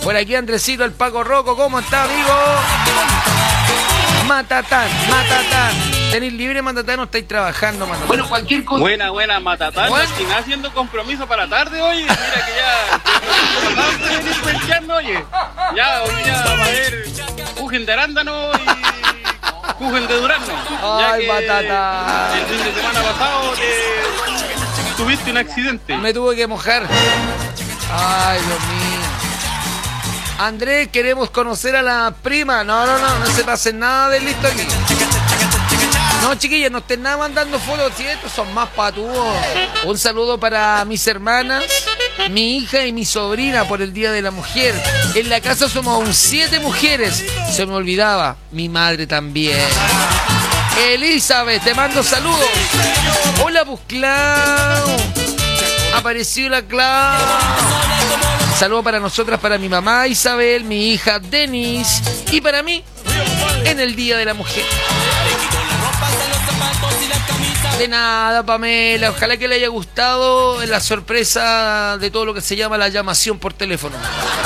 Por aquí Andresito, el Paco Roco, ¿cómo está, amigo? Matatán. ¿Tenéis libre, Matatán, o estáis trabajando, Matatán? Bueno, cualquier cosa. Buena, Matatán. ¿Estás haciendo compromiso para la tarde, oye? Mira que ya... oye. Ya, hoy día va a haber Kuchen de arándano y Kuchen de durazno. Ay, Matatán. El fin de semana pasado tuviste un accidente. Me tuve que mojar. Ay, Dios mío. Andrés, queremos conocer a la prima. No se pasen nada de listo aquí. No, chiquillas, no estén nada mandando fotos, si estos son más patudos. Un saludo para mis hermanas, mi hija y mi sobrina por el Día de la Mujer. En la casa somos 7 mujeres. Se me olvidaba, mi madre también. Elizabeth, te mando saludos. Hola, pues, Clau. Apareció la Clau. Saludo para nosotras, para mi mamá Isabel, mi hija Denise y para mí en el Día de la Mujer. De nada, Pamela, ojalá que le haya gustado la sorpresa de todo lo que se llama la llamación por teléfono.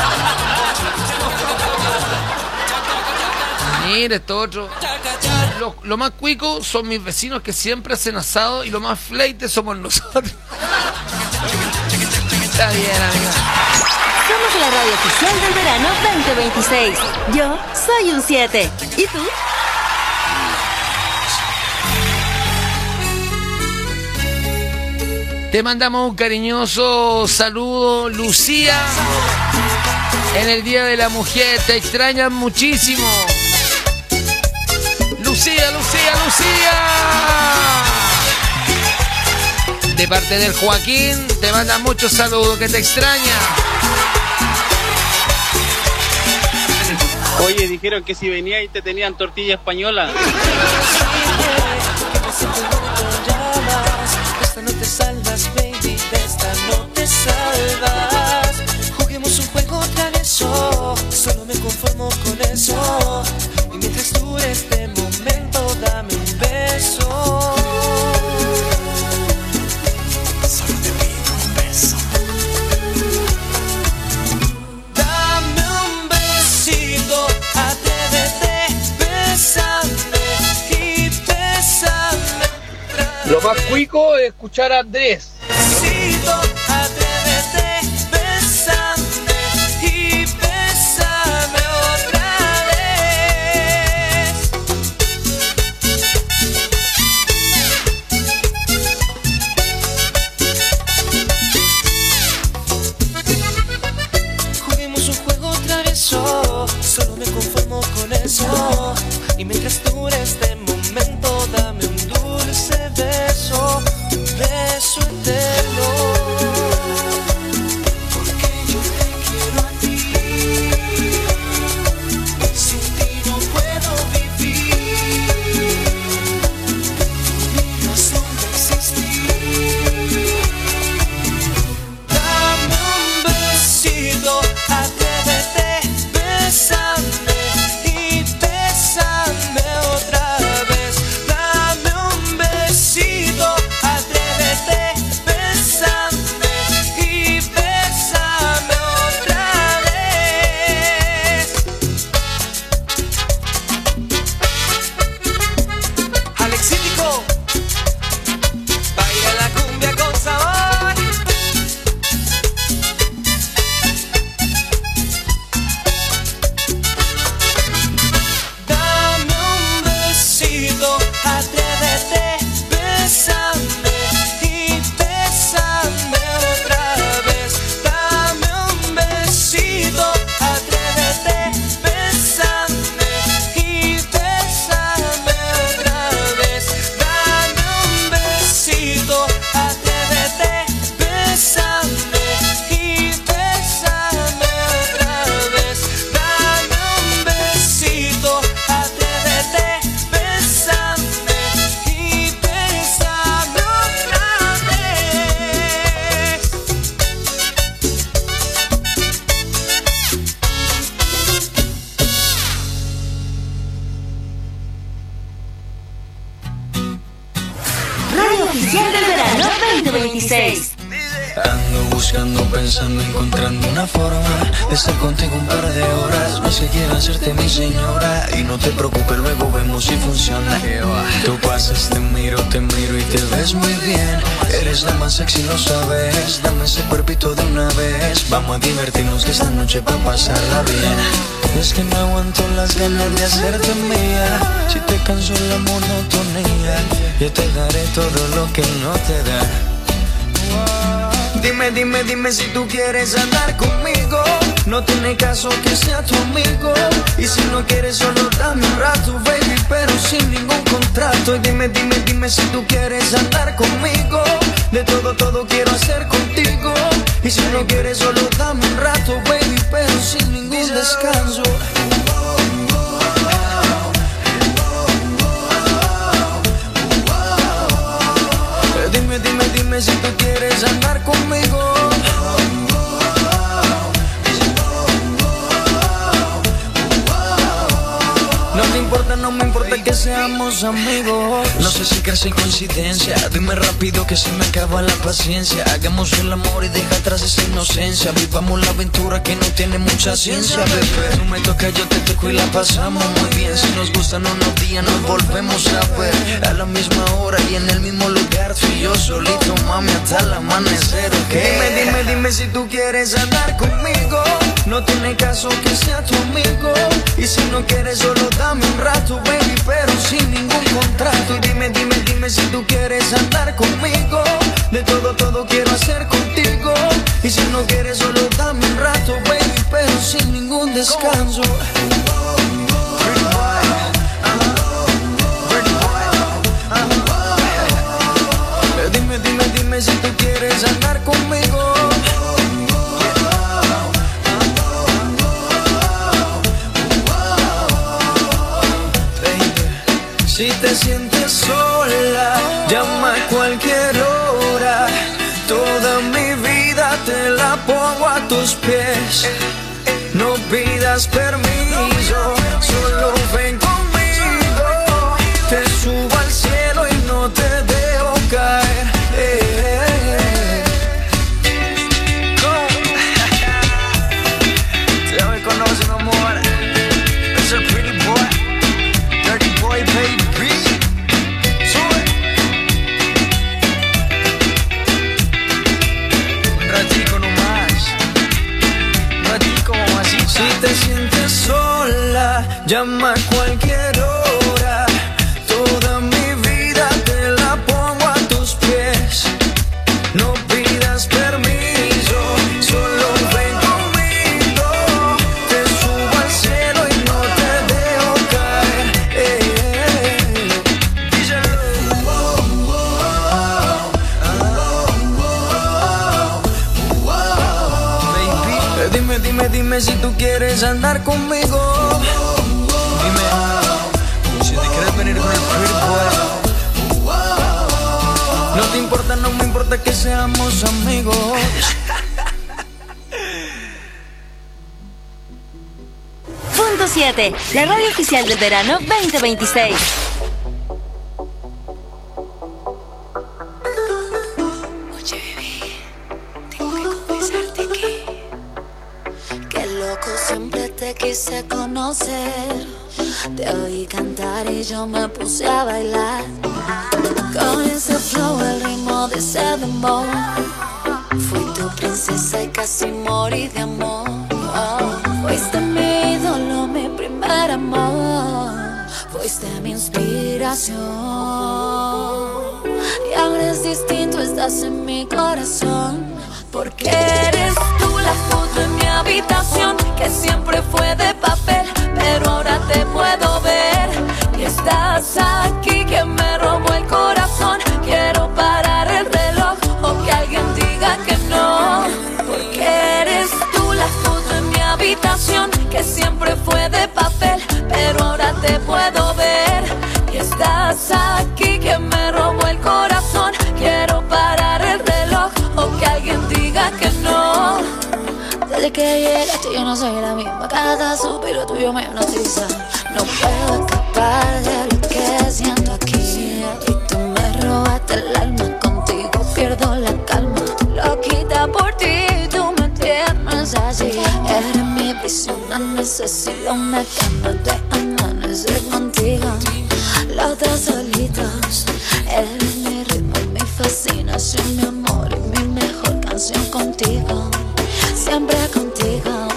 Mira, esto otro. Lo más cuico son mis vecinos que siempre hacen asado y lo más fleite somos nosotros. Está bien, amiga. Somos la radio oficial del verano 2026. Yo soy un 7. ¿Y tú? Te mandamos un cariñoso saludo, Lucía. En el Día de la Mujer, te extrañan muchísimo. Lucía. De parte del Joaquín, te manda muchos saludos, que te extraña. Oye, dijeron que si venía y te tenían tortilla española. Esta no te salvas, baby, de esta no te salvas. Juguemos un juego travieso, solo me conformo con eso. Y mientras dure este momento, dame un beso. Solo te pido un beso. Dame un besito, atrévete, bésame y bésame. Lo más cuico es escuchar a Andrés. Besito, atrévete, bésame y bésame otra vez. Juguemos un juego travieso, solo me conformo con eso. Y mientras dure este momento, dame un dulce beso, un beso eterno. Porque yo te quiero a ti, sin ti no puedo vivir, mi razón de existir. Dame un besito, atrévete, bésame y bésame otra vez. Dame un besito, atrévete, bésame y bésame otra vez. Alexítico, baila la cumbia con sabor. Dame un besito, atrévete, bésame y bésame otra vez. Dame un besito, atrévete, bésame y bésame otra vez. Dame un besito, atrévete, bésame y bésame otra vez. Dame un besito, atrévete, bésame y bésame otra vez. Radio oficial del verano 2026. Ando buscando, pensando, encontrando una forma de estar contigo un par de horas. No es que quiera hacerte mi señora. Y no te preocupes, luego vemos si funciona. Tú pasas, te miro y te ves muy bien. Eres la más sexy, lo sabes. Dame ese cuerpito de una vez. Vamos a divertirnos que esta noche va a pasarla bien. Es que no aguanto las ganas de hacerte mía. Si te canso la monotonía, yo te daré todo lo que no te da. Dime si tú quieres andar conmigo. No tiene caso que sea tu amigo. Y si no quieres solo dame un rato, baby, pero sin ningún contrato. Y dime si tú quieres andar conmigo. De todo quiero hacer contigo. Y si no quieres solo dame un rato, baby, pero sin ningún descanso. Dime si tú quieres andar conmigo. No me importa que seamos amigos. No sé si crees en coincidencia. Dime rápido que se me acaba la paciencia. Hagamos el amor y deja atrás esa inocencia. Vivamos la aventura que no tiene mucha ciencia, bebé. Tú me tocas, yo te toco y la pasamos muy bien. Si nos gustan unos días nos volvemos a ver. A la misma hora y en el mismo lugar. Tú y yo solito, mami, hasta el amanecer, ¿ok? Dime si tú quieres andar conmigo. No tiene caso que sea tu amigo. Y si no quieres solo dame un rato, baby, pero sin ningún contrato. Y dime si tú quieres andar conmigo. De todo quiero hacer contigo. Y si no quieres solo dame un rato, baby, pero sin ningún descanso. Dime si tú quieres andar conmigo. Si te sientes sola, llama a cualquier hora. Toda mi vida te la pongo a tus pies. No pidas permiso, solo ven conmigo. Te subo al cielo y no te dejo caer. Ya me conoces, mi amor. Es el pretty boy, dirty boy, baby. Sube. Un ratico nomás. Un ratico, mamacita. Si te sientes sola, llama a cualquier hora. Toda mi vida te la pongo a tus pies. No pidas permiso, solo ven conmigo. Te subo al cielo y no te dejo caer. Díselo. Baby, dime si tú quieres andar conmigo. Dime si te quieres venir con el pretty boy. No te importa, no me importa que seamos amigos. Punto 7, la radio oficial del verano 2026. Oye, bebé, tengo que confesarte que loco siempre te quise conocer. Te oí cantar y yo me puse a bailar. Con ese flow, el ritmo de ese dembow. Fui tu princesa y casi morí de amor. Fuiste mi ídolo, mi primer amor. Fuiste mi inspiración. Y ahora es distinto, estás en mi corazón. Porque eres tú la foto en mi habitación, que siempre fue de papel, pero ahora te puedo ver. Y estás aquí que me robó el corazón. Quiero parar el reloj o que alguien diga que no. Porque eres tú la foto en mi habitación, que siempre fue de papel, pero ahora te puedo ver. Y estás aquí que me robó el corazón. Quiero parar el reloj o que alguien diga que no. Desde que llegaste yo no soy la misma. Cada suspiro tuyo me hipnotiza. No puedo escapar de lo que siento aquí. Y tú me robaste el alma, contigo pierdo la calma. Loquita por ti. Y si una necesidad, una gana de amanecer contigo. Las dos solitos, eres mi ritmo y mi fascinación, mi amor y mi mejor canción contigo, siempre contigo.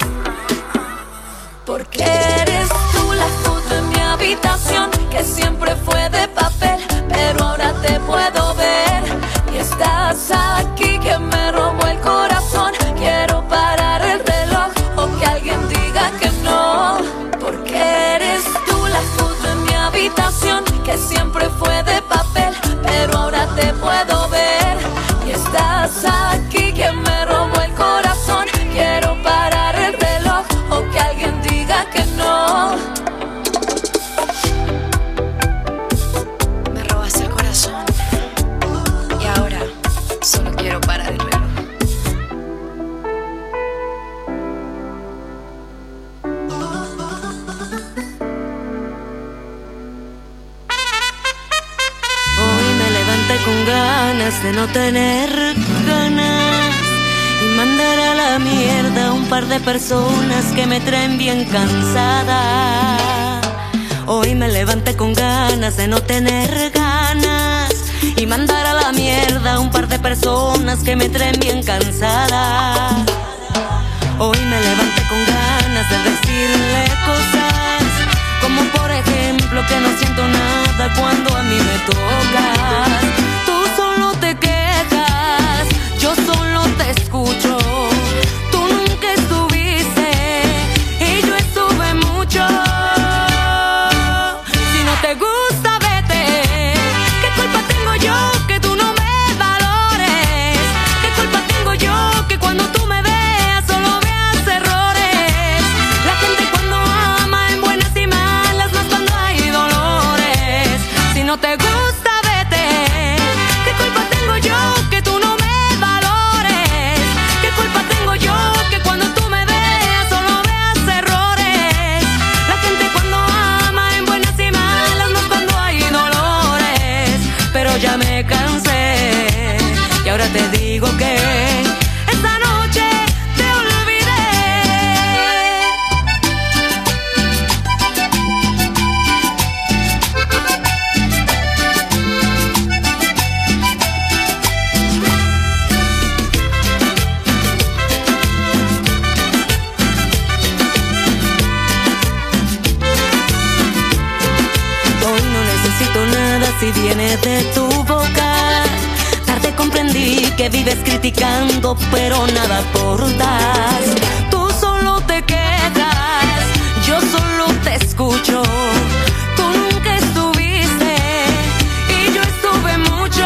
Porque eres tú la foto en mi habitación, que siempre fue de papel, pero ahora te puedo ver. Y estás aquí que me robó el corazón. Quiero parar el reloj o que alguien diga que no. Porque eres tú la foto en mi habitación, que siempre fue de papel, pero ahora te puedo ver. Y estás aquí que me robó el corazón. Quiero parar el reloj o que alguien diga que no. Me robas el corazón y ahora solo quiero parar el reloj. Con ganas de no tener ganas y mandar a la mierda un par de personas que me traen bien cansada. Hoy me levanté con ganas de no tener ganas y mandar a la mierda un par de personas que me traen bien cansada. Hoy me levanté con ganas de decirle cosas como por ejemplo que no siento nada cuando a mí me tocas. Tú solo te quejas, yo solo te escucho. Tú nunca estuviste y yo estuve mucho. Si no te gusta, vete. ¿Qué culpa tengo yo que tú no me valores? ¿Qué culpa tengo yo que cuando tú me veas solo veas errores? La gente cuando ama en buenas y malas, más cuando hay dolores. Si no te gusta, vete. ¿Qué culpa tengo yo que tú no me valores? ¿Qué culpa tengo yo que cuando tú me veas solo veas errores? La gente cuando ama en buenas y malas, más cuando hay dolores. Pero ya me cansé y ahora te digo que esta noche te olvidé. Hoy no necesito nada si viene de tu boca. Tarde comprendí que vives criticando, pero nada aportas. Tú solo te quedas, yo solo te escucho. Tú nunca estuviste y yo estuve mucho.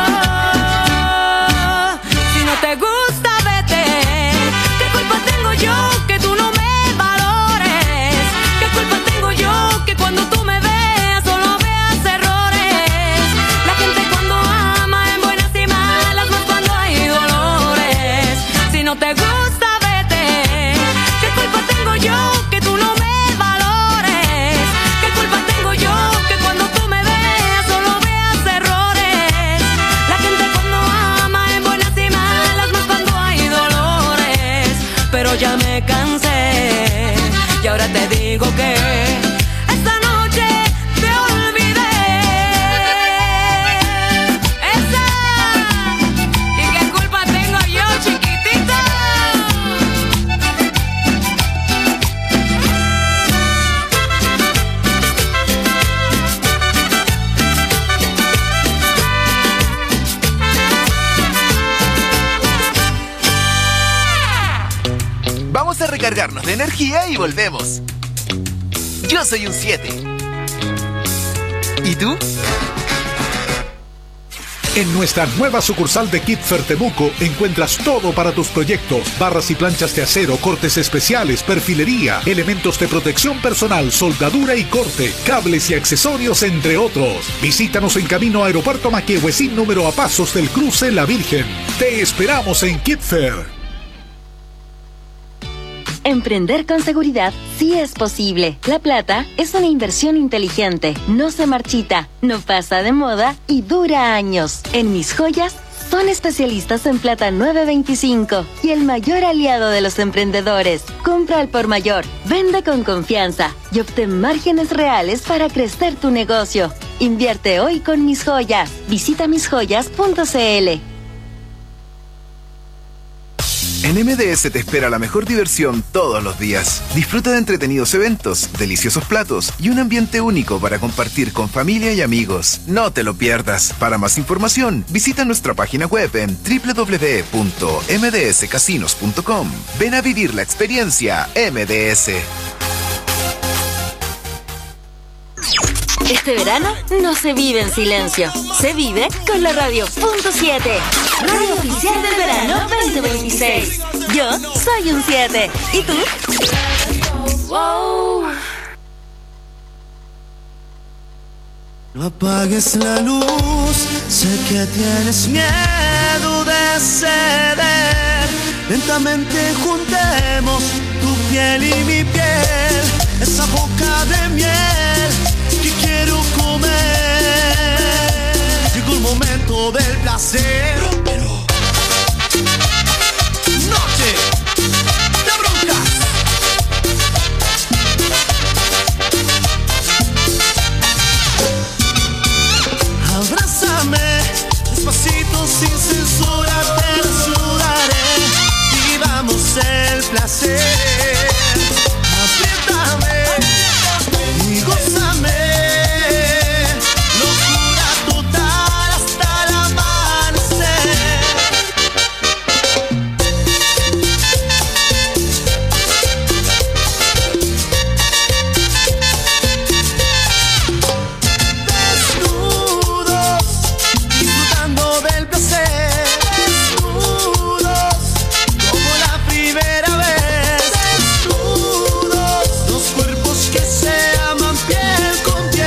Si no te gusta, vete. ¿Qué culpa tengo yo que tú no me valores? ¿Qué culpa tengo yo que cuando tú me veas solo veas errores? La gente cuando ama en buenas y malas, más cuando hay dolores. Si no te gusta, vete. ¿Qué culpa tengo yo que tú no me valores? ¿Qué culpa tengo yo que cuando tú me veas solo veas errores? La gente cuando ama en buenas y malas, más cuando hay dolores. Pero ya me cansé y ahora te digo que esta noche te olvidé. ¡Esa! ¿Y qué culpa tengo yo, chiquitita? Vamos a recargarnos de energía y volvemos. Yo soy un 7. ¿Y tú? En nuestra nueva sucursal de Kitfer Temuco encuentras todo para tus proyectos: barras y planchas de acero, cortes especiales, perfilería, elementos de protección personal, soldadura y corte, cables y accesorios, entre otros. Visítanos en camino a Aeropuerto Maquehuecín, número a pasos del cruce La Virgen. Te esperamos en Kitfer. Emprender con seguridad sí es posible. La plata es una inversión inteligente, no se marchita, no pasa de moda y dura años. En Mis Joyas son especialistas en plata 925 y el mayor aliado de los emprendedores. Compra al por mayor, vende con confianza y obtén márgenes reales para crecer tu negocio. Invierte hoy con Mis Joyas. Visita misjoyas.cl. En MDS te espera la mejor diversión todos los días. Disfruta de entretenidos eventos, deliciosos platos y un ambiente único para compartir con familia y amigos. No te lo pierdas. Para más información, visita nuestra página web en www.mdscasinos.com. Ven a vivir la experiencia MDS. Este verano no se vive en silencio, se vive con la Radio Punto 7, radio oficial del verano 2026. Yo soy un 7. ¿Y tú? Wow. No apagues la luz, sé que tienes miedo de ceder. Lentamente juntemos tu piel y mi piel, esa boca de miel que quiero comer. Llegó el momento del placer. Noche de broncas. Abrázame despacito sin censura, te desnudaré y vamos el placer. Apriétame y gózame, locura total hasta el amanecer. Desnudos, disfrutando del placer. Desnudos, como la primera vez. Desnudos, dos cuerpos que se aman piel con piel.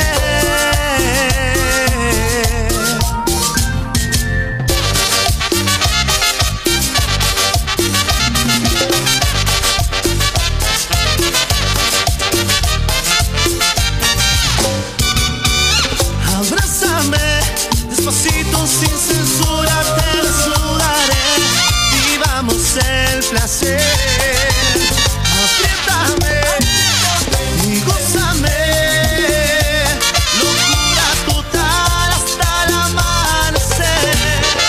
Abrázame despacito sin censura, te desnudaré y vamos el placer. Apriétame y gózame, locura total hasta el amanecer.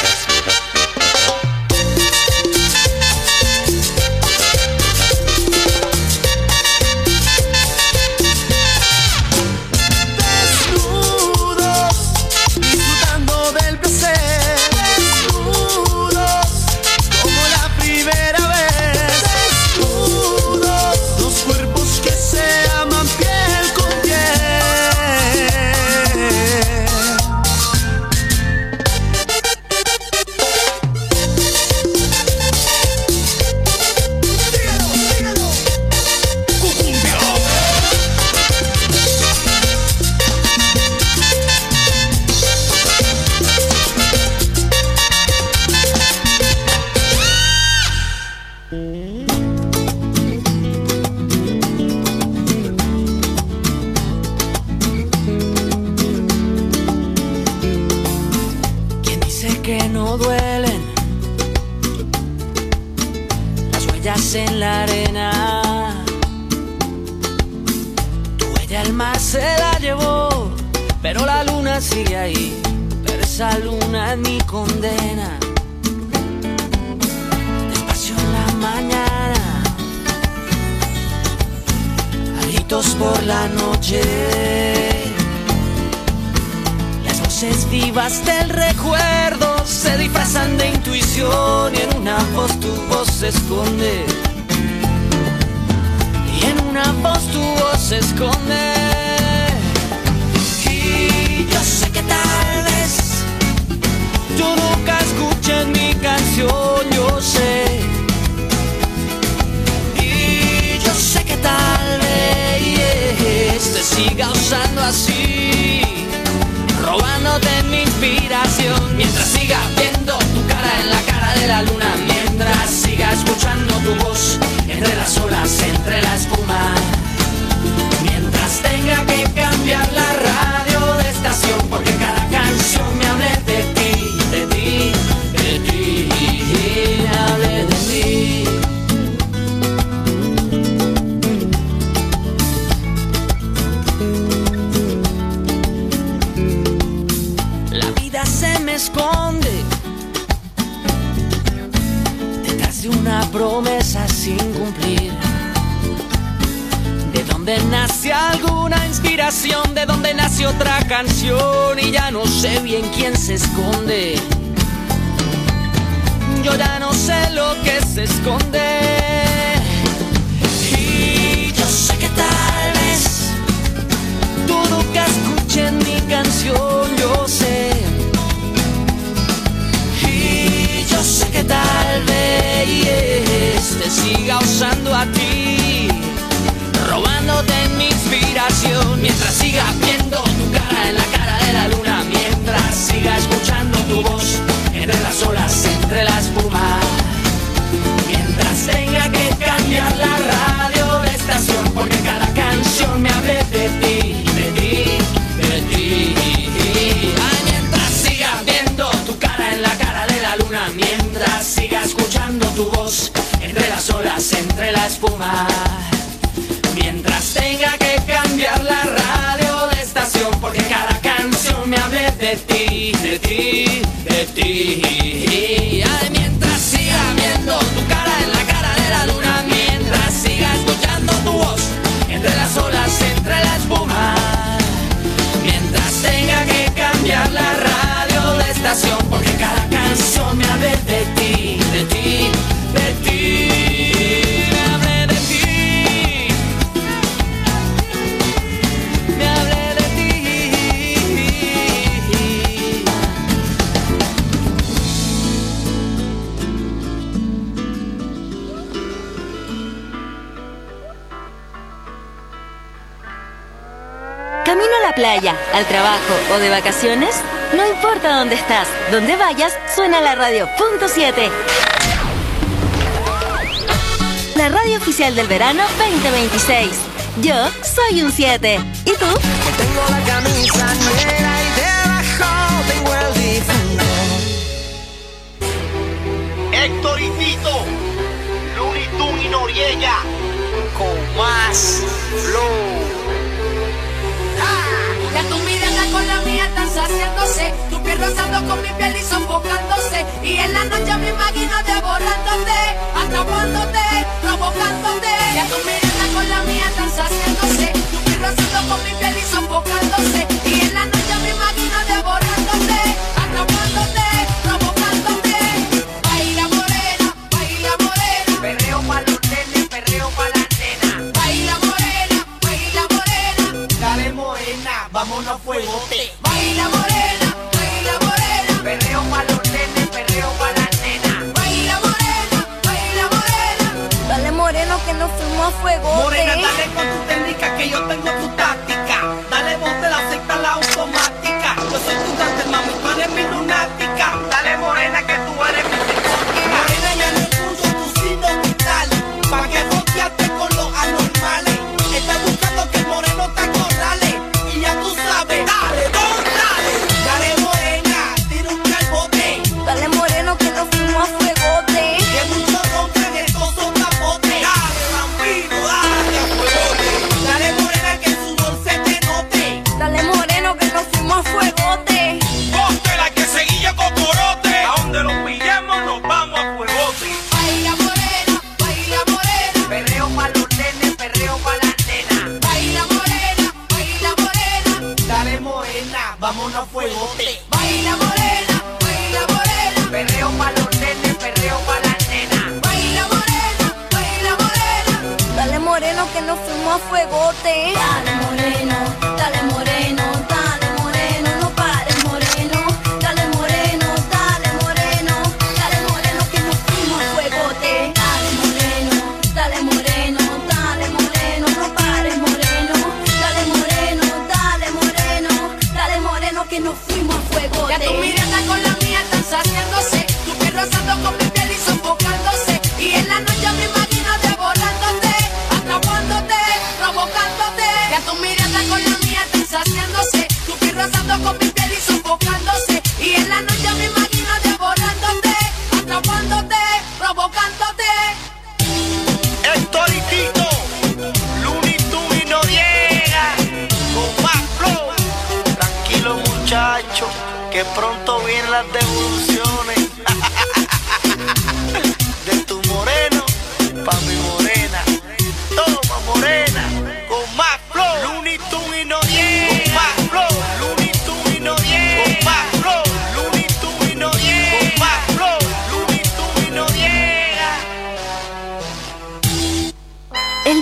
Desnudos, disfrutando del placer. Desnudos, como la primera vez. Desnudos, dos cuerpos que se aman piel con piel. Dígalo. Cucumbia. ¿Quién dice que no duelen las huellas en la arena? Tu huella el mar se la llevó, pero la luna sigue ahí. Pero esa luna es mi condena. Despacio en la mañana, a gritos por la noche. Las voces vivas del recuerdo se disfrazan de intuición y en una voz tu voz se esconde. Y en una voz tu voz se esconde. Y yo sé que tal vez tú nunca escuches mi canción, yo sé. Y yo sé que tal vez te siga usando así, robándote mi inspiración. Mientras siga viendo tu cara en la cara de la luna, mientras siga escuchando tu voz entre las olas, entre la espuma, mientras tenga que cambiar la radio de estación porque cada canción me hable de ti, de ti, de promesas sin cumplir. ¿De dónde nace alguna inspiración? ¿De dónde nace otra canción? Y ya no sé bien quién se esconde. Yo ya no sé lo que se esconde. Y yo sé que tal vez tú nunca escuches mi canción, yo sé. Y yo sé que tal vez te siga usando a ti, robándote mi inspiración. Mientras siga viendo tu cara en la cara de la luna, mientras siga escuchando tu voz entre las olas, entre la espuma, mientras tenga que cambiar la radio de estación, porque cada canción me hable de ti, de ti, de ti. Ay, mientras siga viendo tu cara en la cara de la luna, mientras siga escuchando tu voz entre las olas, entre la espuma, mientras tenga que cambiar la radio de estación, porque cada canción me hable de ti, de ti, de ti. Ay, mientras siga viendo tu cara en la cara de la luna, mientras siga escuchando tu voz entre las olas, entre la espuma, mientras tenga que cambiar la radio de estación, porque cada canción me hable de ti, de ti, de ti. Me hable de ti, me hable de ti. ¿Camino a la playa, al trabajo o de vacaciones? No importa dónde estás, donde vayas, suena la radio Punto 7. La radio oficial del verano 2026. Yo soy un 7. ¿Y tú? Tengo la camisa negra y debajo tengo el difunto. Héctor y Tito, Looney Tunes y Noriega, con más flow. Ya tu mirada con la mía están saciándose, tu piel rozando con mi piel y sofocándose, y en la noche me imagino devorándote, atrapándote, provocándote. Ya tu mirada con la mía están saciándose, tu piel rozando con mi piel y sofocándose, y en la noche me imagino devorándote, atrapándote, provocándote. Baila morena, perreo pa' los nenes, perreo pa' las nenas. Baila morena, Dale morena, vámonos a fuegote. baila morena, Perreo pa' los nenes, perreo pa' las nenas. baila morena. Dale moreno que nos fuimos a fuego. Morena, dale con tu técnica que yo tengo tu táctica. Dale vos de la secta la automática. Yo soy tu dante, mami, tú eres mi lunática. Dale morena que tú eres mi psicótica. Morena, ya no puso tu signo vital, pa' que bloquearte con los anormales. Estás buscando que el moreno te acorrale, y ya tú sabes, dale, don, dale. Dale morena, tira un calbote, Dale moreno que nos fuimos a fuegote. que muchos rompen estos son capotes. Dale bambino, dale a fuegote. Dale morena que el sudor se te note. Dale moreno que nos fuimos a fuegote. Ponte la que seguilla cocorote. A donde los pillemos nos vamos a fuegote. Baila morena, Perreo pa' los nenes, perreo pa' las nenas. baila morena, Dale morena, vámonos a fuegote. baila morena, Perreo pa' los nenes, perreo pa' las nenas. baila morena. Dale moreno que nos fuimos a fuegote. Dale moreno, dale moreno, dale moreno, no pares moreno. Dale moreno, dale moreno, dale moreno que nos fuimos a fuegote. Dale moreno, dale moreno, dale moreno, no pares moreno. Dale moreno, dale moreno, dale moreno que nos fuimos a fuegote. Ya tu mirada con la mía están saciándose, tu piel rozando con mi piel y sofocándose, y en la noche me imagino devorándote, atrapándote, provocándote. Ya tu mirada con la mía están saciándose, tu piel rozando con mi piel y sofocándose, y en la noche me imagino devorándote, atrapándote, provocándote. Héctor y Tito, Looney Tunes y Noriega, con más flow. Tranquilo muchacho, que pronto vienen las devoluciones de tu moreno.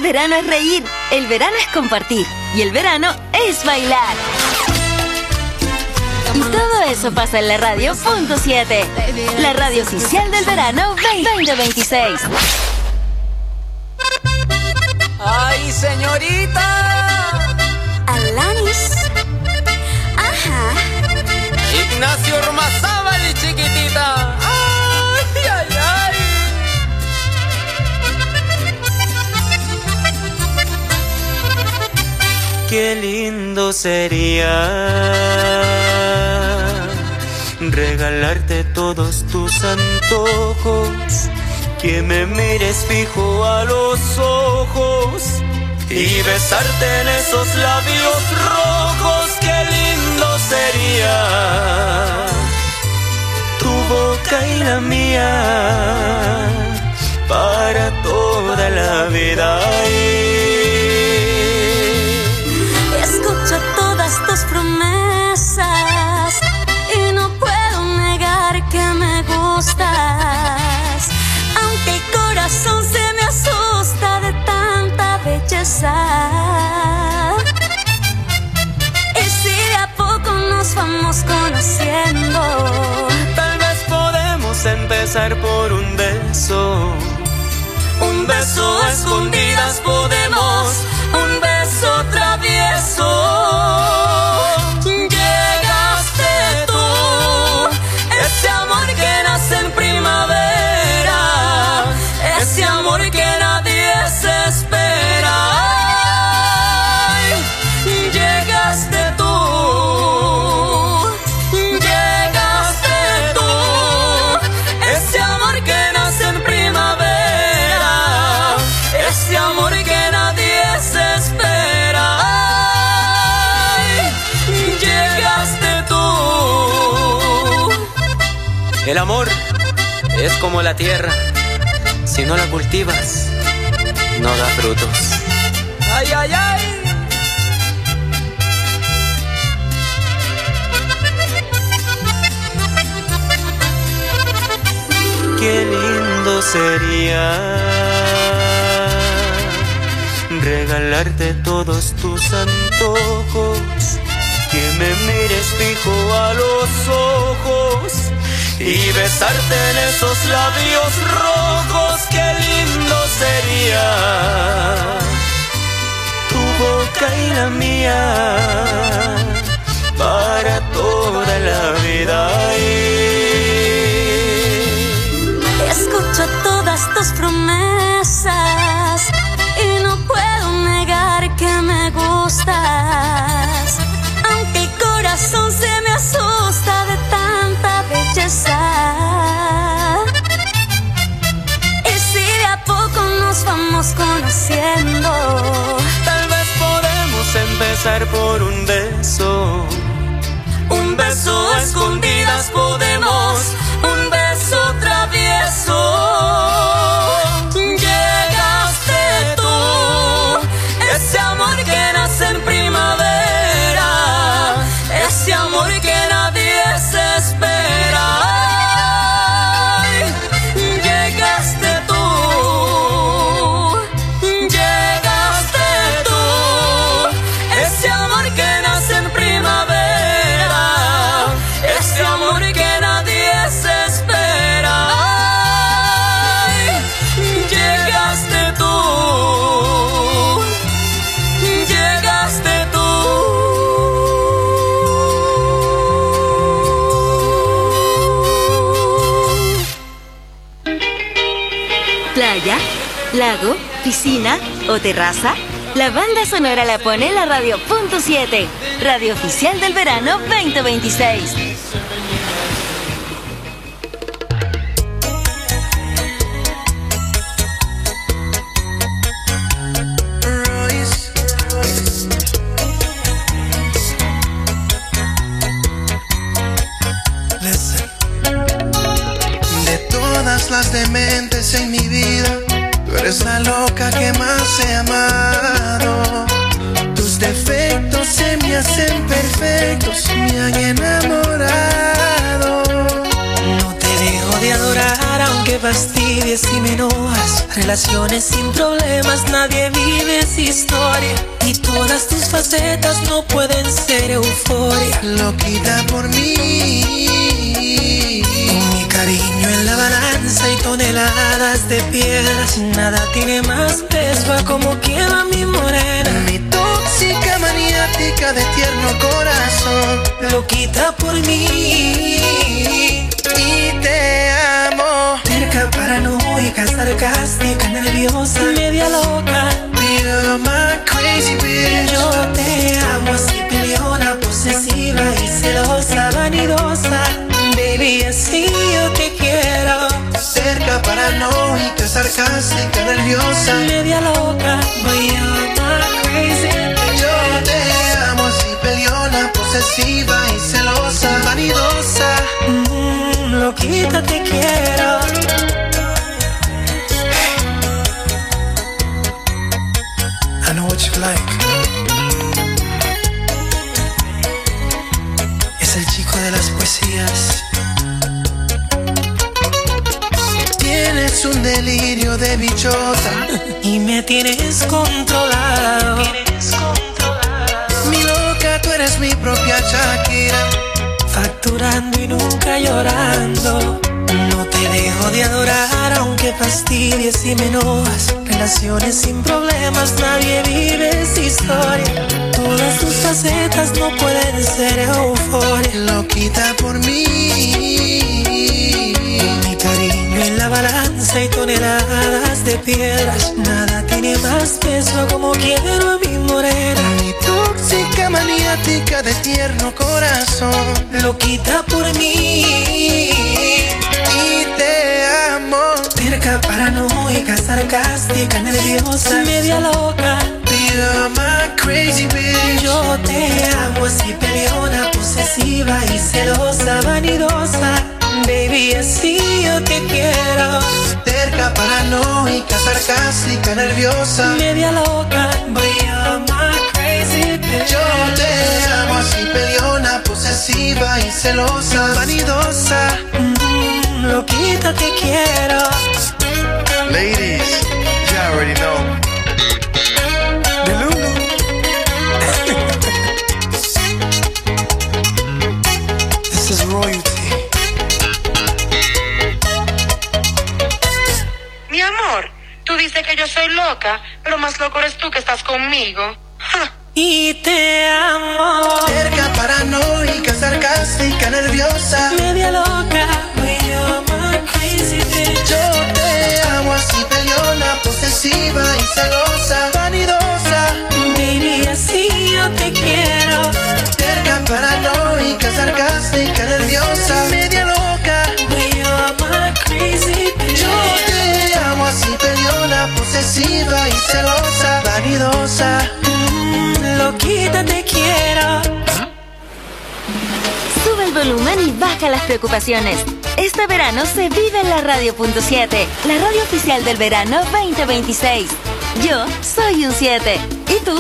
verano es reír, el verano es compartir y el verano es bailar. Y todo eso pasa en la radio .7, la radio oficial del verano 2026. ¡Ay, señorita! Alanis. Ajá. Ignacio Ormazábal, chiquitita. ¡Ay, ay, ay! Qué lindo sería regalarte todos tus antojos, que me mires fijo a los ojos y besarte en esos labios rojos. Qué lindo sería tu boca y la mía para toda la vida. Escucho todas tus promesas y no puedo negar que me gustas, aunque el corazón se me asusta de tanta belleza. Y si de a poco nos vamos conociendo, tal vez podemos empezar por un beso. Un beso a escondidas podemos, un beso travieso. Llegaste tú, ese amor que nace en primavera, ese amor que nadie se espera. Ay, llegaste tú, ese amor que nace en primavera, ese amor que nadie se espera. Ay, llegaste tú. El amor es como la tierra, si no la cultivas, no da frutos. ¡Ay, ay, ay! Qué lindo sería regalarte todos tus antojos, que me mires fijo a los ojos y besarte en esos labios rojos. Qué lindo sería tu boca y la mía para toda la vida. Escucho todas tus promesas y no puedo negar que me gustas, aunque el corazón se me asusta de tanta belleza. Y si de a poco nos vamos conociendo, tal vez podemos empezar por un beso. Un beso a escondidas podemos, un beso travieso. Llegaste tú, ese amor que nace en primavera, ese amor que nadie se espera. Ay, llegaste tú, ese amor que nace en primavera, ese amor que nadie se espera. Ay, llegaste tú, llegaste tú. Playa, lago, piscina o terraza. La banda sonora la pone la radio .7, radio oficial del verano 2026. De todas las dementes en mi vida, tú eres la loca que más he amado. Tus defectos se me hacen perfectos, me han enamorado. No te dejo de adorar aunque fastidies fastidies y me enojas. Relaciones sin problemas, nadie vive esa historia. Y todas tus facetas no pueden ser euforia. Loquita por mí, con mi cariño en la balanza y toneladas de piedras, nada tiene más peso a como quiera mi morena. mi tóxica maniática de tierno corazón. Loquita por mí Y te amo. terca, paranoica, sarcástica, nerviosa, media loca. You're my crazy bitch. Yo te amo así, peleona, posesiva y celosa, vanidosa. Baby, así yo te quiero. Cerca, paranoica, sarcástica, nerviosa. Media loca, boy, you're my crazy bitch. Yo te amo así, peleona, posesiva y celosa, vanidosa. Loquita te quiero. I know what you like. Es el chico de las poesías. Tienes un delirio de bichota Y me tienes controlado. Mi loca, tú eres mi propia Shakira. Facturando y nunca llorando. No te dejo de adorar aunque fastidies y me enojas. Relaciones sin problemas, nadie vive esa historia. Todas tus facetas no pueden ser euforia. Loquita por mí, mi cariño en la balanza y toneladas de piedras, nada tiene más peso como quiero a mi morena. mi tóxica maniática de tierno corazón. Loquita por mí Y te amo. terca, paranoica, sarcástica, nerviosa, media loca. You're my crazy bitch. Yo te amo así, peleona, posesiva y celosa, vanidosa. Baby, así yo te quiero. Terca, paranoica, sarcástica, nerviosa. Media loca, boy, you're my crazy bitch. Yo te amo así, peleona, posesiva y celosa, vanidosa. Loquita te quiero. Ladies, you already know. Delulu. This is royalty. Mi amor, tú dices que yo soy loca, pero más loco eres tú que estás conmigo. Ja. Y te amo. Terca, paranoica, sarcástica, nerviosa. Media loca, boy, you're my crazy bitch. Yo te amo así, peleona, posesiva y celosa, vanidosa. Baby, así yo te quiero. Terca, paranoica, sarcástica, nerviosa, media loca. Boy, you're my crazy bitch. Yo te amo así, peleona, posesiva y celosa, vanidosa. Loquita te quiero. Sube el volumen y baja las preocupaciones. Este verano se vive en la Radio.7, la radio oficial del verano 2026. Yo soy un 7. ¿Y tú?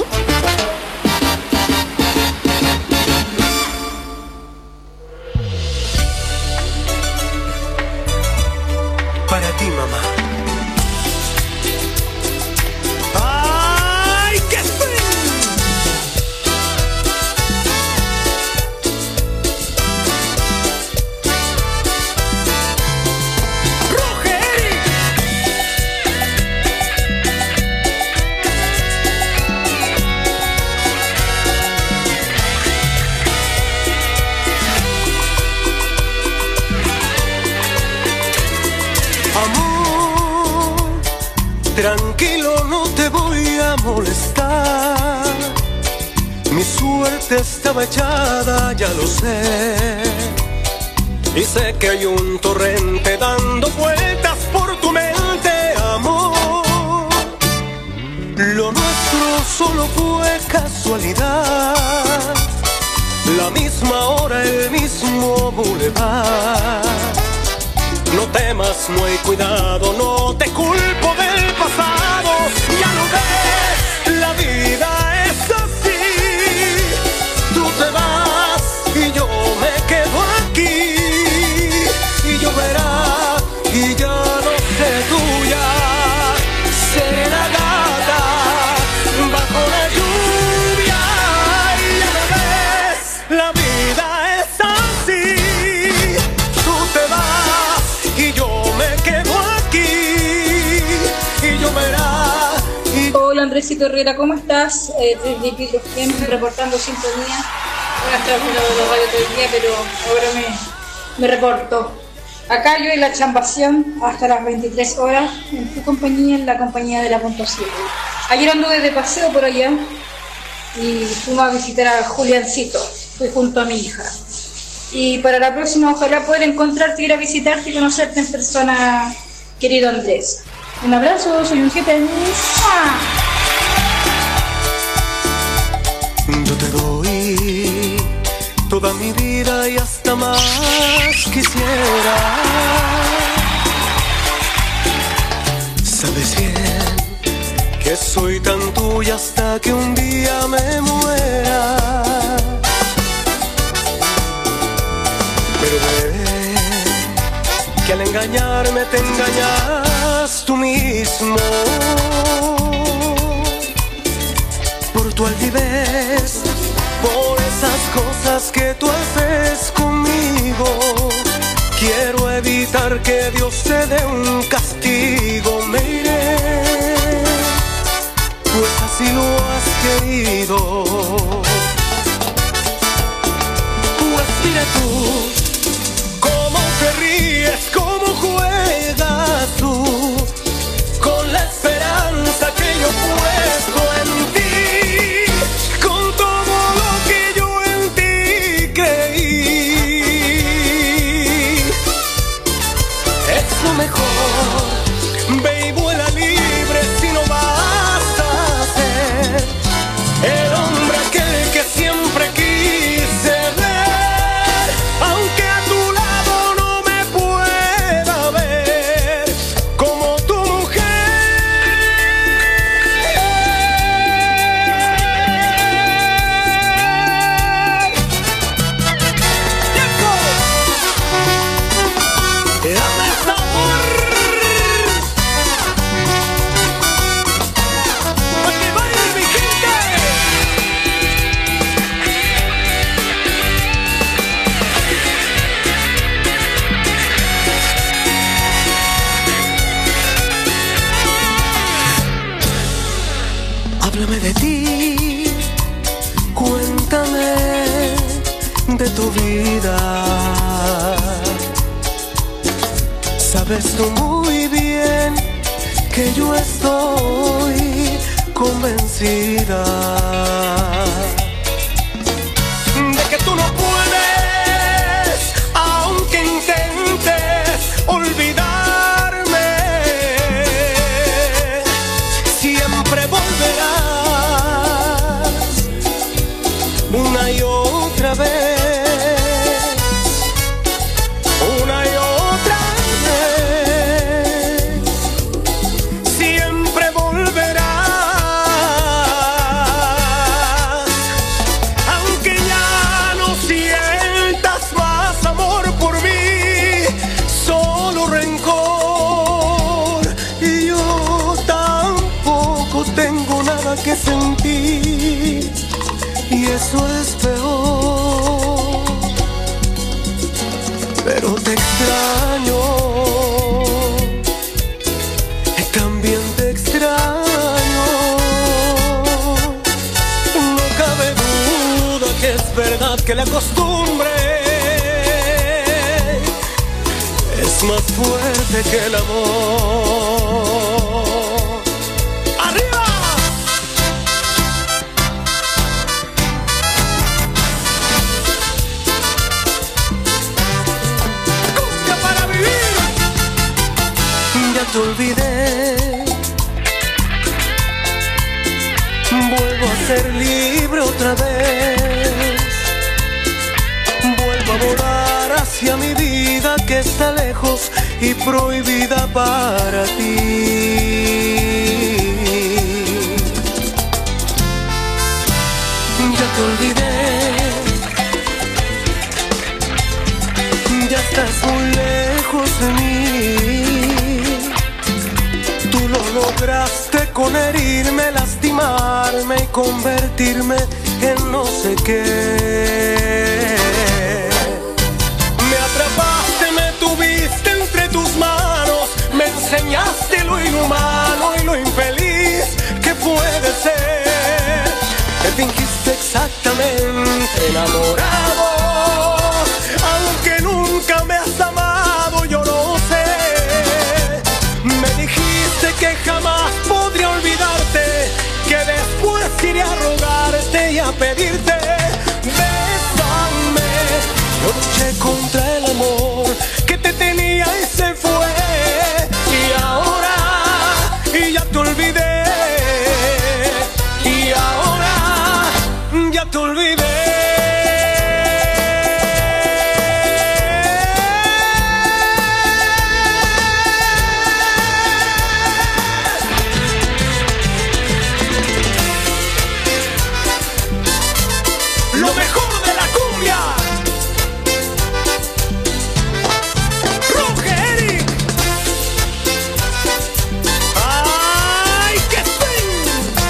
Para ti, mamá. ¡Ay, qué feo! Tranquilo, no te voy a molestar. Mi suerte estaba echada, ya lo sé. Y sé que hay un torrente dando vueltas por tu mente, amor. Lo nuestro solo fue casualidad. La misma hora, el mismo bulevar. No temas, no hay cuidado, no te culpo del pasado. Ya lo ves, la vida es así. Tú te vas y yo me quedo aquí. Y lloverá y ya no sé tú. Andresito Herrera, ¿cómo estás? Reportando sintonía. Ahora estoy haciendo de la radio todo el día, pero ahora me reporto. Acá yo en la chambación hasta las 23 horas en tu compañía, en la compañía de la Punto 7. Ayer anduve de paseo por allá y fuimos a visitar a Juliancito. Fui junto a mi hija. Y para la próxima ojalá poder encontrarte, ir a visitarte y conocerte en persona, querido Andrés. Un abrazo, soy un jefe. Yo te doy toda mi vida y hasta más quisiera. Sabes bien que soy tan tuya hasta que un día me muera. Pero ve que al engañarme te engañas tú mismo. Por tu altivez, por esas cosas que tú haces conmigo, quiero evitar que Dios te dé un castigo. Me iré, pues así lo has querido. Pues mira tú, cómo te ríes, cómo juegas tú, con la esperanza que yo he puesto en ti, con todo lo que yo en ti creí. Es lo mejor, ve y vuela libre si no vas a ser el hombre aquel que siempre quise ver, aunque a tu lado no me pueda ver como tu mujer. Dame sabor, para que baile mi gente. Háblame de ti, cuéntame de tu vida. Sabes tú muy bien que yo estoy convencida de que tú no puedes, aunque intentes olvidarme, siempre volverás una y otra vez. Una y otra vez, siempre volverás, aunque ya no sientas más amor por mí, solo rencor, y yo tampoco tengo nada que sentir, y eso es peor. Pero te extraño, también te extraño. No cabe duda que es verdad que la costumbre es más fuerte que el amor. ¡Arriba! Ya te olvidé, vuelvo a ser libre otra vez, vuelvo a volar hacia mi vida que está lejos y prohibida para ti. Ya te olvidé, ya estás muy lejos de mí. Lograste con herirme, lastimarme y convertirme en no sé qué. Me atrapaste, me tuviste entre tus manos, me enseñaste lo inhumano y lo infeliz que puede me fingiste exactamente enamorado. Aunque nunca me has amado, yo lo sé. Me dijiste que jamás podría olvidarte, que después iré a rogarte y a pedirte. Bésame. Yo luché contra el amor que te tenía y se fue. Y ahora, y ya te olvidé. Y ahora, ya te olvidé. Lo mejor de la cumbia. Rogeri. ¡Ay, qué swing!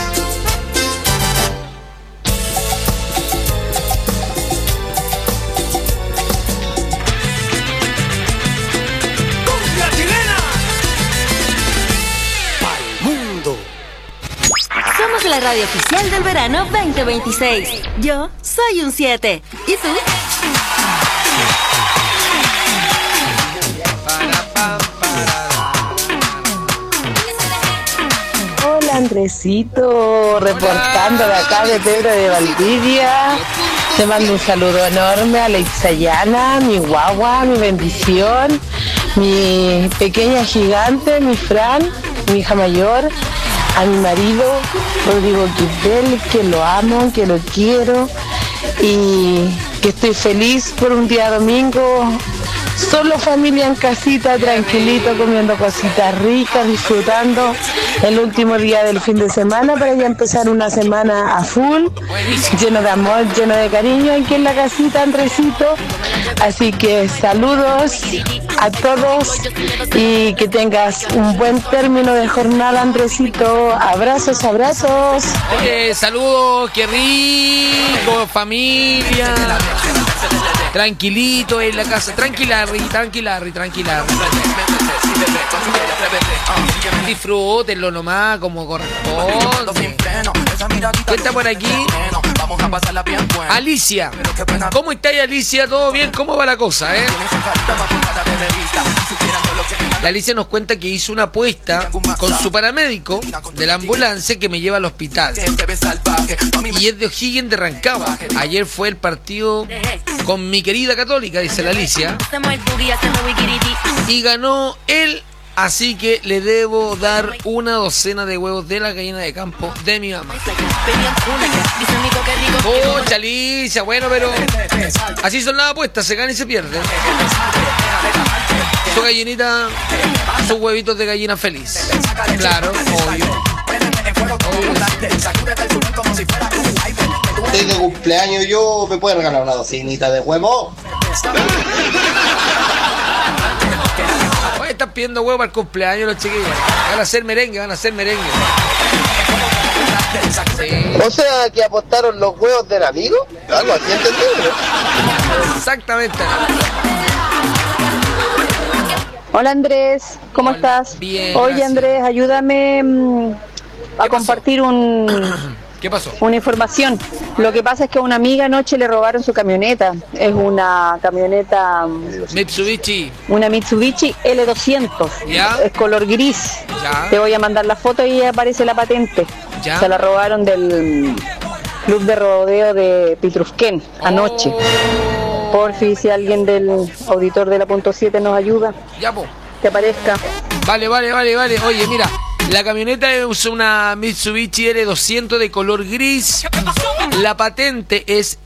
¡Cumbia chilena! ¡Pa'l mundo! Somos la radio oficial del verano 2026. Yo soy un 7. ¿Y tú? Hola Andresito, reportando de acá de Pedro de Valdivia. Te mando un saludo enorme a la Ixayana, mi guagua, mi bendición, mi pequeña gigante, mi Fran, mi hija mayor, a mi marido, Rodrigo Quisbel, que lo amo, que lo quiero y que estoy feliz por un día domingo. Solo familia en casita, tranquilito, comiendo cositas ricas, disfrutando el último día del fin de semana para ya empezar una semana a full, lleno de amor, lleno de cariño aquí en la casita, Andresito. Así que saludos a todos y que tengas un buen término de jornada, Andresito. Abrazos, abrazos. Saludos, qué rico, familia. Tranquilito en la casa, tranquila. Disfrútenlo nomás como corresponde. ¿Quién está por aquí? Alicia. ¿Cómo estáis, Alicia? ¿Todo bien? ¿Cómo va la cosa, La Alicia nos cuenta que hizo una apuesta con su paramédico de la ambulancia que me lleva al hospital. Y es de O'Higgins de Rancagua. Ayer fue el partido con mi querida Católica, dice la Alicia. Y ganó él, así que le debo dar una docena de huevos de la gallina de campo de mi mamá. Pucha, Alicia, bueno, pero así son las apuestas, se gana y se pierde. Su gallinita, sus huevitos de gallina feliz. Claro, obvio. Estoy de cumpleaños yo, ¿me puede regalar una docenita de huevo? Oye, están pidiendo huevo para el cumpleaños los chiquillos. Van a hacer merengue. Sí. O sea, que apostaron los huevos del amigo. Algo así entendido. Exactamente. Hola Andrés, ¿cómo estás? Bien. Oye gracias. Andrés, ayúdame a compartir ¿Qué pasó? una información. Lo que pasa es que a una amiga anoche le robaron su camioneta. Es una camioneta Mitsubishi. Una Mitsubishi L200. ¿Ya? Es color gris. ¿Ya? Te voy a mandar la foto y ahí aparece la patente. ¿Ya? Se la robaron del club de rodeo de Pitrufquén anoche. Porfi, si alguien del auditor de la punto 7 nos ayuda. Ya, po. Que aparezca. Vale. Oye, mira, la camioneta es una Mitsubishi L200 de color gris. La patente es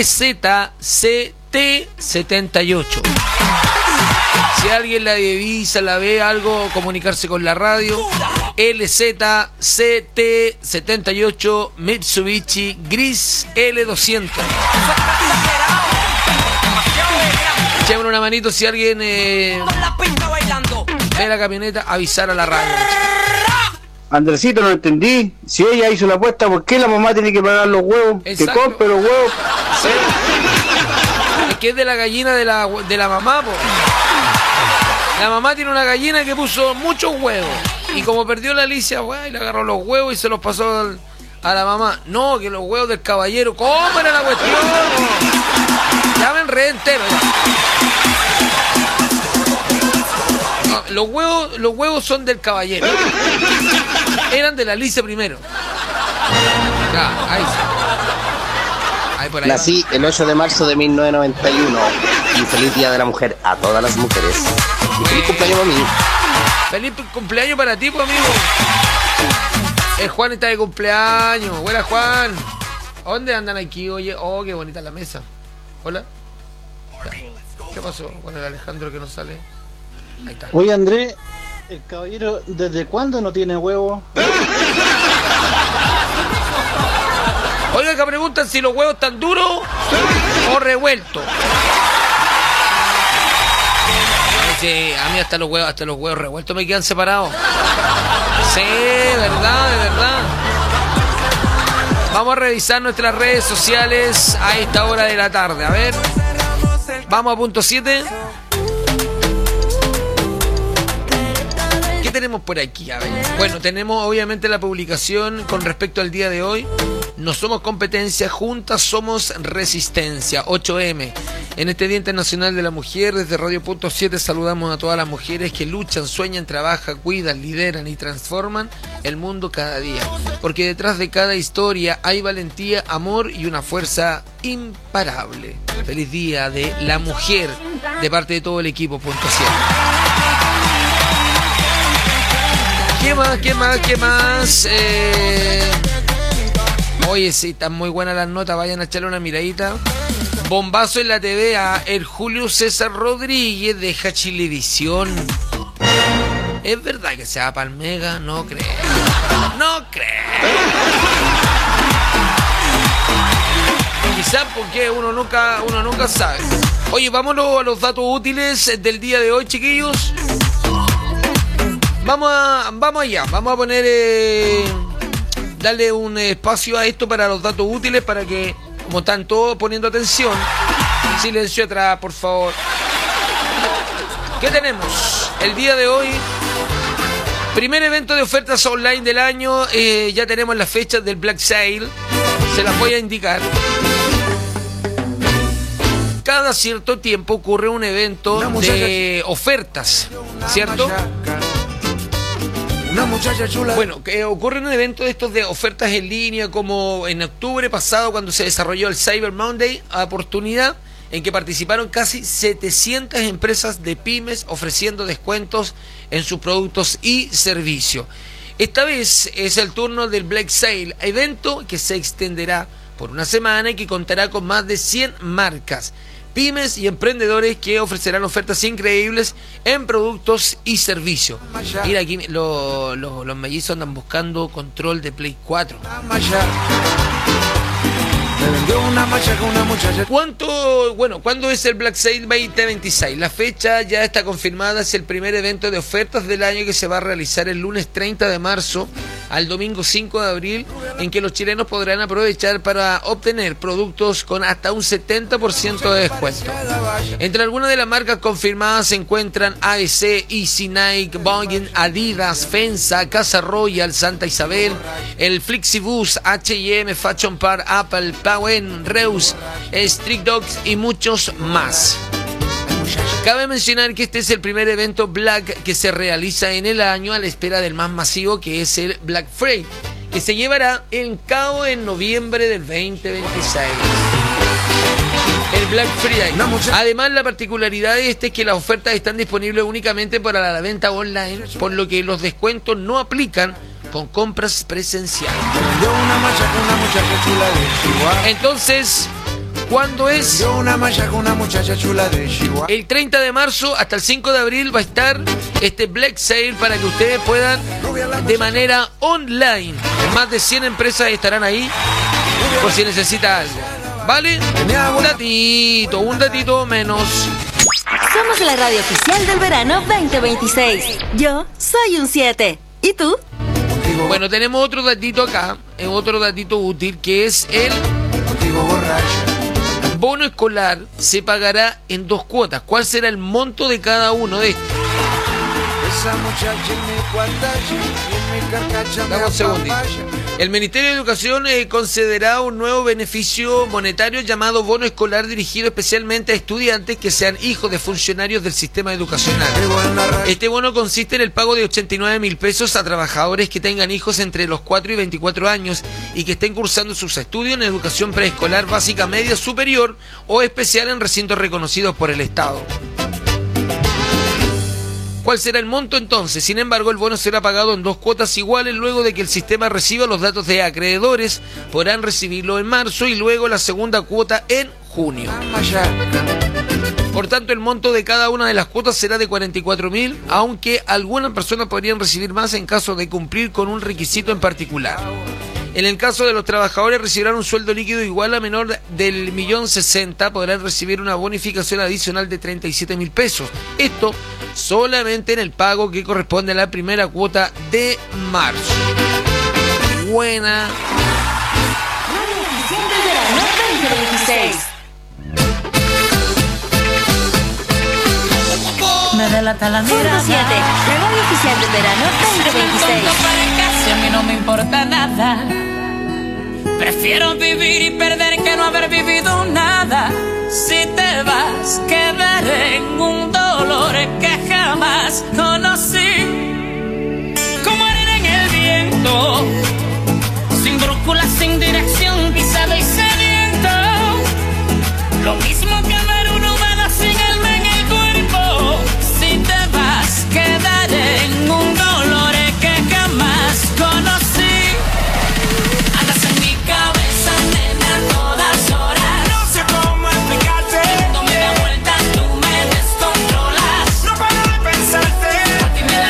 LZCT78. Si alguien la divisa, la ve, algo, comunicarse con la radio. LZCT78 Mitsubishi gris L200. Echémosle una manito si alguien ve la camioneta, avisar a la radio. Andresito, no entendí. Si ella hizo la apuesta, ¿por qué la mamá tiene que pagar los huevos? Exacto. Que compre los huevos. Sí. Es que es de la gallina de la mamá, po. La mamá tiene una gallina que puso muchos huevos. Y como perdió la Alicia, güey, le agarró los huevos y se los pasó A la mamá. No, que los huevos del caballero. ¿Cómo era la cuestión? Ya me enredé entero. No, los huevos son del caballero. Eran de la Alicia primero. Ya, ahí sí. Ahí por ahí. Nací el 8 de marzo de 1991 y feliz Día de la Mujer a todas las mujeres. Y feliz cumpleaños para mí. Feliz cumpleaños para ti, pues, amigo. El Juan está de cumpleaños. Buena, Juan. ¿Dónde andan aquí? Oye, oh, qué bonita la mesa. Hola. ¿Qué pasó con el Alejandro que no sale? Ahí está. Oye, Andrés, el caballero, ¿desde cuándo no tiene huevo? Oiga, que preguntan si los huevos están duros o revueltos. Sí, a mí hasta los huevos revueltos me quedan separados. Sí, de verdad. Vamos a revisar nuestras redes sociales a esta hora de la tarde. A ver, vamos a punto 7. ¿Qué tenemos por aquí? A ver. Bueno, tenemos obviamente la publicación con respecto al día de hoy. No somos competencia, juntas somos resistencia. 8M. En este Día Internacional de la Mujer, desde Radio Punto 7 saludamos a todas las mujeres que luchan, sueñan, trabajan, cuidan, lideran y transforman el mundo cada día. Porque detrás de cada historia hay valentía, amor y una fuerza imparable. Feliz Día de la Mujer de parte de todo el equipo Punto 7. ¿Qué más? Oye, sí, están muy buenas las notas, vayan a echarle una miradita. Bombazo en la TV a el Julio César Rodríguez deja Chilevisión. ¿Es verdad que se va para el Mega? No creo. Quizás porque uno nunca sabe. Oye, vámonos a los datos útiles del día de hoy, chiquillos. Vamos allá, vamos a poner darle un espacio a esto para los datos útiles, para que, como están todos poniendo atención, silencio atrás, por favor. ¿Qué tenemos el día de hoy? Primer evento de ofertas online del año. Ya tenemos las fechas del Black Sale, se las voy a indicar. Cada cierto tiempo ocurre un evento de ofertas, ¿cierto? Bueno, que ocurre un evento de estos de ofertas en línea, como en octubre pasado cuando se desarrolló el Cyber Monday, oportunidad en que participaron casi 700 empresas de pymes ofreciendo descuentos en sus productos y servicios. Esta vez es el turno del Black Sale, evento que se extenderá por una semana y que contará con más de 100 marcas, pymes y emprendedores que ofrecerán ofertas increíbles en productos y servicios. Mira, aquí los mellizos andan buscando control de Play 4. ¿Cuándo es el Black Sale 2026? La fecha ya está confirmada, es el primer evento de ofertas del año que se va a realizar el lunes 30 de marzo al domingo 5 de abril, en que los chilenos podrán aprovechar para obtener productos con hasta un 70% de descuento. Entre algunas de las marcas confirmadas se encuentran AEC, Easy, Nike, Boeing, Adidas, Fensa, Casa Royal, Santa Isabel, el Flixibus, H&M, Fashion Park, Apple, Pawen, Reus, Street Dogs y muchos más. Cabe mencionar que este es el primer evento Black que se realiza en el año, a la espera del más masivo, que es el Black Friday, que se llevará en cabo en noviembre del 2026. El Black Friday. Además, la particularidad de este es que las ofertas están disponibles únicamente para la venta online, por lo que los descuentos no aplican con compras presenciales. Entonces, ¿cuándo es? El 30 de marzo hasta el 5 de abril va a estar este Black Sale para que ustedes puedan, de manera online, más de 100 empresas estarán ahí por si necesita algo. ¿Vale? Un datito menos. Somos la radio oficial del verano 2026. Yo soy un 7. ¿Y tú? Bueno, tenemos otro datito acá, otro datito útil, que es el bono escolar. Se pagará en 2 cuotas. ¿Cuál será el monto de cada uno de estos? Dame un segundito. El Ministerio de Educación concederá un nuevo beneficio monetario llamado bono escolar dirigido especialmente a estudiantes que sean hijos de funcionarios del sistema educacional. Este bono consiste en el pago de 89.000 pesos a trabajadores que tengan hijos entre los 4 y 24 años y que estén cursando sus estudios en educación preescolar, básica, media, superior o especial en recintos reconocidos por el Estado. ¿Cuál será el monto entonces? Sin embargo, el bono será pagado en 2 cuotas iguales luego de que el sistema reciba los datos de acreedores. Podrán recibirlo en marzo y luego la segunda cuota en junio. Por tanto, el monto de cada una de las cuotas será de 44.000, aunque algunas personas podrían recibir más en caso de cumplir con un requisito en particular. En el caso de los trabajadores recibirán un sueldo líquido igual a menor del 1.060.000, podrán recibir una bonificación adicional de 37.000 pesos. Esto solamente en el pago que corresponde a la primera cuota de marzo. Buena. Radio Oficial de Verano 2026. Me delata la mirada. 7, la radio oficial de Verano 2026. Si a mí no me importa nada, prefiero vivir y perder que no haber vivido nada. Si te vas, quedaré en un dolor que jamás conocí. Como arena en el viento, sin brújula, sin dirección, pisado y sediento. Lo mismo que amar un humano sin alma en el cuerpo. Si te vas, quedaré en un dolor que jamás conocí. Andas en mi cabeza, nena, a todas horas. No sé cómo explicarte. Cuando me da vuelta, tú me descontrolas. No paro de pensarte. A ti me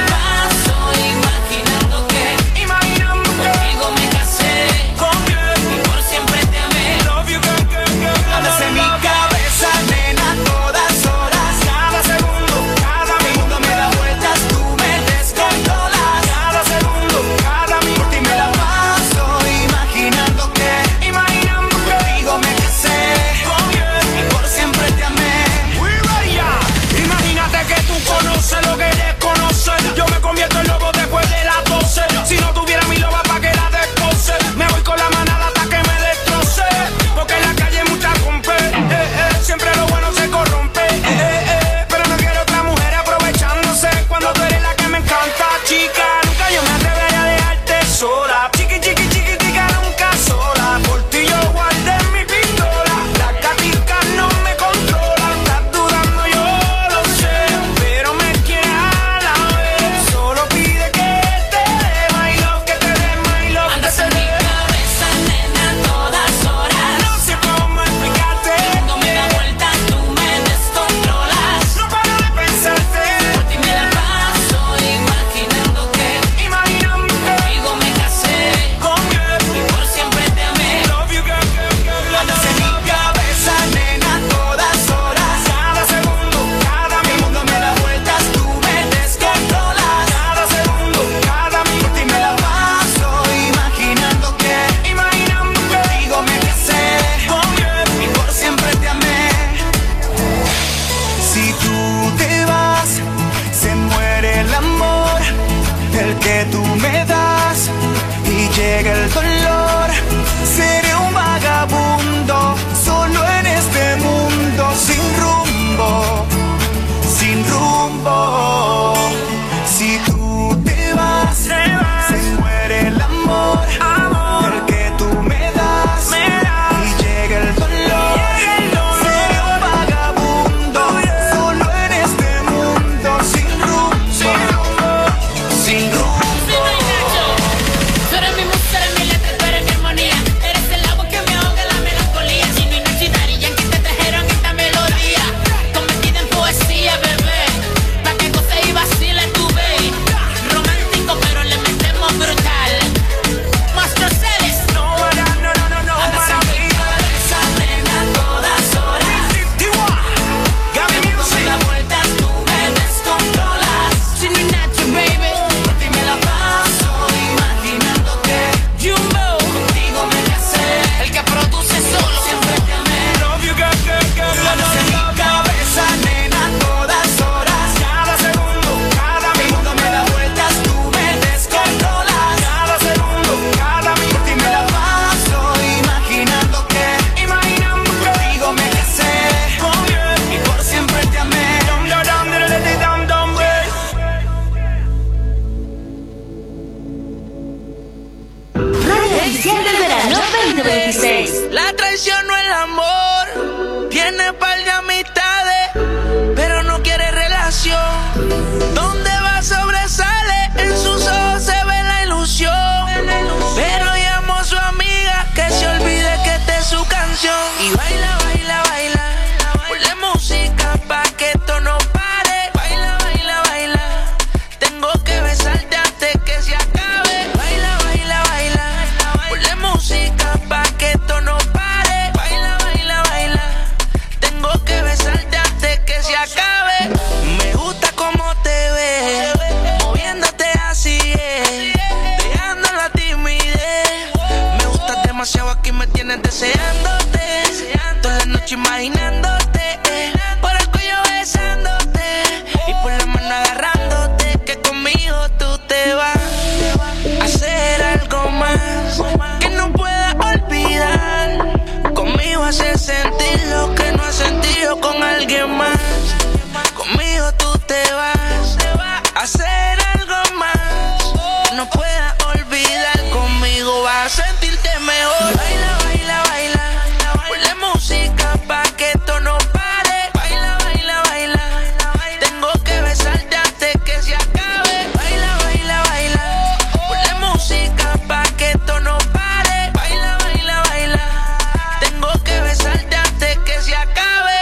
mañanas deseándote, toda la noche imaginándote, por el cuello besándote y por la mano agarrándote, que conmigo tú te vas a hacer algo más que no pueda olvidar. Conmigo hacer sentir lo que no has sentido con alguien más. Conmigo tú te vas a hacer algo más, no pueda olvidar. Conmigo vas a sentirte mejor. Baila, baila, baila, ponle música pa' que esto no pare. Baila, baila, baila, tengo que besarte antes que se acabe. Baila, baila, baila, ponle música pa' que esto no pare. Baila, baila, baila, tengo que besarte antes que se acabe.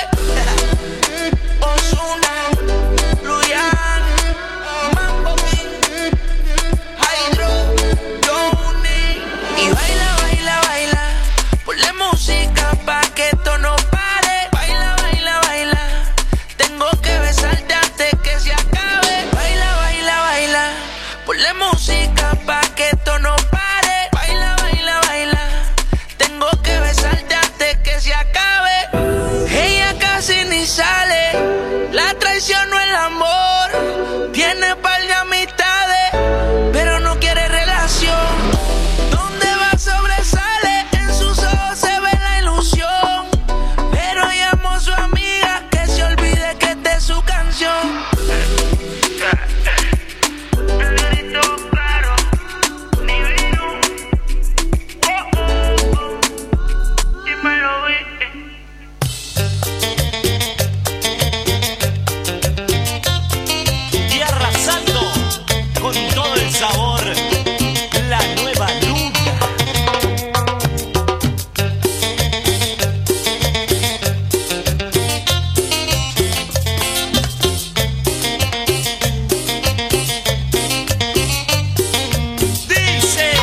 Ozuna, Luyan, Mambo King, Hydro, Johnny. Y baila, baila, baila, ponle música pa' que esto no pare. Baila, baila, baila, tengo que besarte antes que se acabe. Baila, baila, baila, ponle música pa' que esto no pare. Baila, baila, baila, tengo que besarte antes que se acabe. Ella casi ni sale, la traición no el amor. Tiene par de amistades, pero no quiere relación. Donde va sobresale, en sus ojos se ve la ilusión. Pero llamó a su amiga que se olvide que esta es su canción. Y arrasando con todo el sabor, la nueva luna. Dice.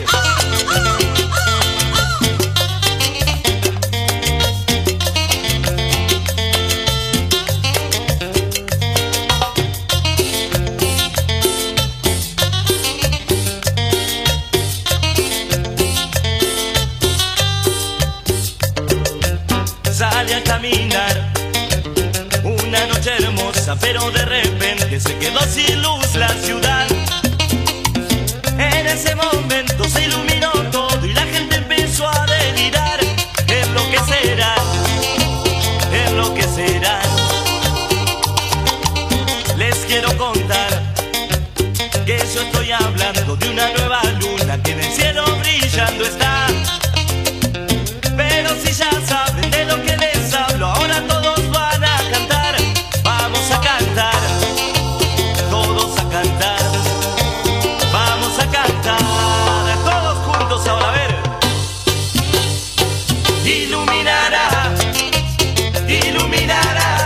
Sale a caminar una noche hermosa, pero de repente se quedó sin luz la ciudad. En ese momento se iluminó todo y la gente empezó a delirar. Es lo que será, es lo que será. Les quiero contar que yo estoy hablando de una nueva luna que en el cielo brillando está. Pero si ya saben de lo que les hablo, ahora todos van a cantar. Vamos a cantar, todos a cantar. Vamos a cantar, todos juntos ahora, a ver. Iluminar